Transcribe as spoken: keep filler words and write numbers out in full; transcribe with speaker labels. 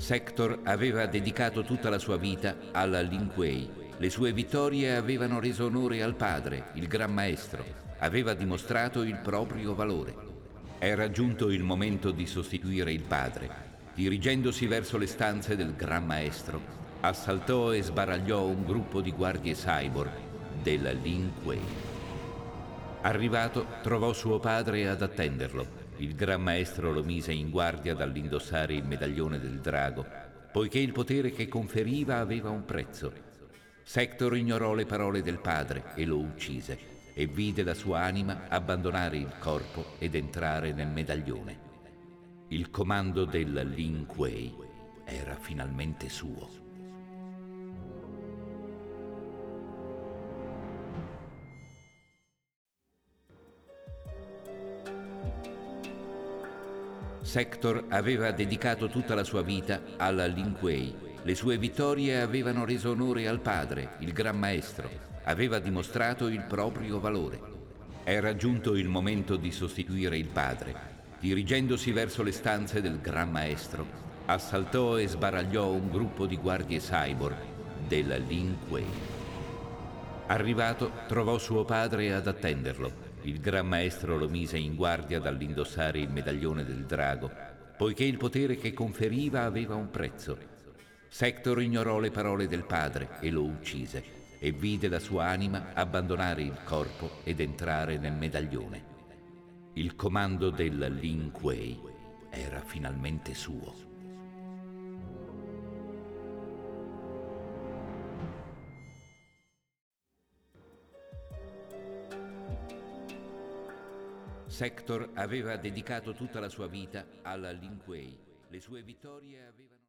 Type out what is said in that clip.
Speaker 1: Sector aveva dedicato tutta la sua vita alla Lin Kuei. Le sue vittorie avevano reso onore al padre, il Gran Maestro. Aveva dimostrato il proprio valore. Era giunto il momento di sostituire il padre. Dirigendosi verso le stanze del Gran Maestro, assaltò e sbaragliò un gruppo di guardie cyborg della Lin Kuei. Arrivato, trovò suo padre ad attenderlo. Il Gran Maestro lo mise in guardia dall'indossare il medaglione del drago, poiché il potere che conferiva aveva un prezzo. Sector ignorò le parole del padre e lo uccise, e vide la sua anima abbandonare il corpo ed entrare nel medaglione. Il comando della Lin Kuei era finalmente suo. Sector aveva dedicato tutta la sua vita alla Lin Kuei. Le sue vittorie avevano reso onore al padre, il Gran Maestro. Aveva dimostrato il proprio valore. Era giunto il momento di sostituire il padre. Dirigendosi verso le stanze del Gran Maestro, assaltò e sbaragliò un gruppo di guardie cyborg della Lin Kuei. Arrivato, trovò suo padre ad attenderlo. Il Gran Maestro lo mise in guardia dall'indossare il medaglione del drago, poiché il potere che conferiva aveva un prezzo. Sector ignorò le parole del padre e lo uccise, e vide la sua anima abbandonare il corpo ed entrare nel medaglione. Il comando della Lin Kuei era finalmente suo. Sector aveva dedicato tutta la sua vita alla Lin Kuei. Le sue vittorie avevano